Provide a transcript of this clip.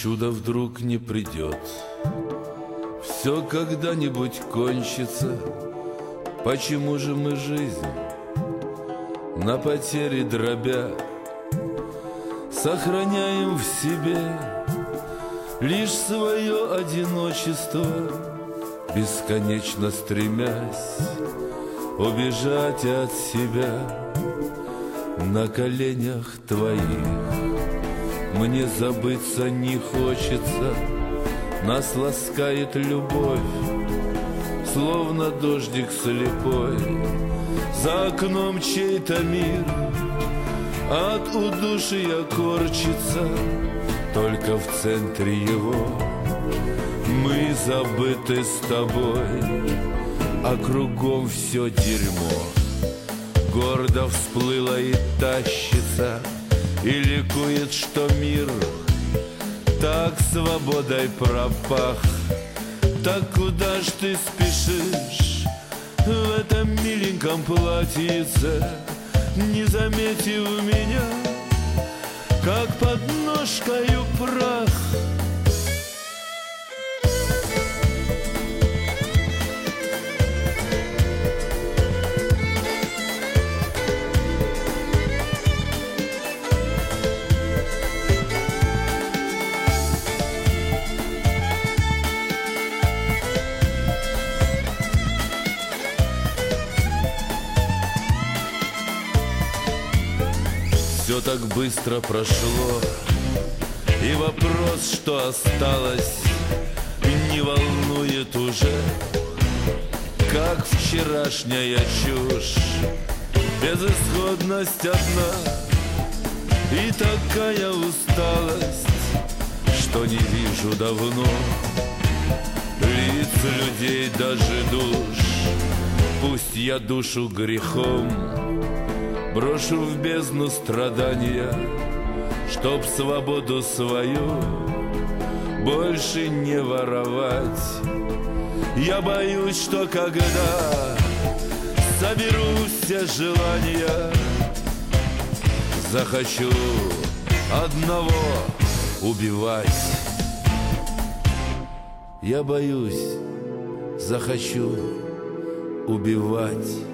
чудо вдруг не придет, все когда-нибудь кончится. Почему же мы жизнь на потери дробя сохраняем в себе лишь свое одиночество, бесконечно стремясь убежать от себя? На коленях твоих мне забыться не хочется, нас ласкает любовь, словно дождик слепой. За окном чей-то мир от удушья корчится, только в центре его мы забыты с тобой, а кругом все дерьмо гордо всплыло и тащится, и ликует, что мир так свободой пропах. Так куда ж ты спешишь в этом миленьком платьице, не заметив меня, как под ножкою прах? Все так быстро прошло, и вопрос, что осталось, не волнует уже, как вчерашняя чушь. Безысходность одна и такая усталость, что не вижу давно лиц людей, даже душ. Пусть я душу грехом брошу в бездну страдания, чтоб свободу свою больше не воровать. Я боюсь, что когда соберу все желания, захочу одного убивать. Я боюсь, захочу убивать.